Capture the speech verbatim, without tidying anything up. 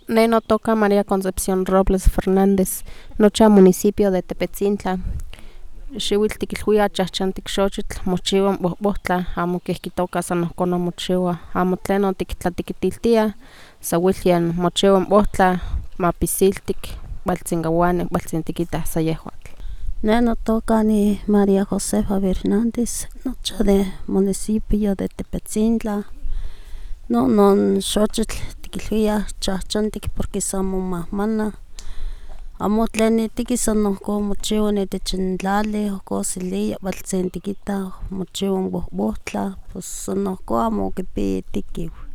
Ne notoka María Concepción Robles Fernández, nocha municipio de Tepetzintla. Xiuitl tikilhuia chahchantik xochitl mochiua bohbohtla, amo keh kitoka san ohkon mochiua, amo tlenon tiktlatititiltia, sauiltian mochiua bohtla, mapisiltik, waltzinkauani, waltzin tikitah sa yehuatl. Ne notoka ni María Josefa Fernández, nocha de municipio de Tepetzintla. No non xochitl tikilhuia chahchantik porque san momahmana. Amo tlen nitiki san ohkon mochiua itech n tlali, ohkon seliah waltzin tikitah mochiua bohbohtla, pos san ohkon amo kipi tekiw.